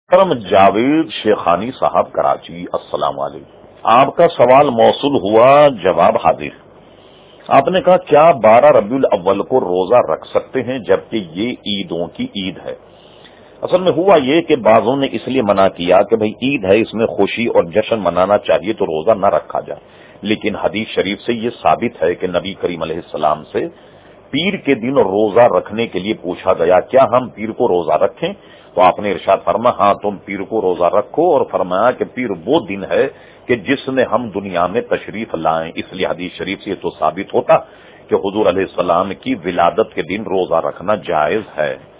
मोहतरम जावेद शेखानी साहब कराची, अस्सलाम वालेकुम। आपका सवाल मौसूल हुआ, जवाब हाजिर। आपने कहा क्या 12 रबीउल अव्वल को रोजा रख सकते हैं जबकि ये ईदों की ईद है। असल में हुआ ये कि बाजों ने इसलिए मना किया कि भाई ईद है, इसमें खुशी और जश्न मनाना चाहिए तो रोजा न रखा जाए। लेकिन हदीस शरीफ से ये साबित है कि नबी करीम अलैहिस्सलाम से पीर के दिन रोजा रखने के लिए पूछा गया, क्या हम पीर को रोजा रखें? तो आपने इरशाद फरमाया, हाँ तुम पीर को रोजा रखो, और फरमाया कि पीर वो दिन है कि जिसने हम दुनिया में तशरीफ लाएं। इसलिए हदीस शरीफ से तो साबित होता कि हुजूर अलैहिस्सलाम की विलादत के दिन रोजा रखना जायज है।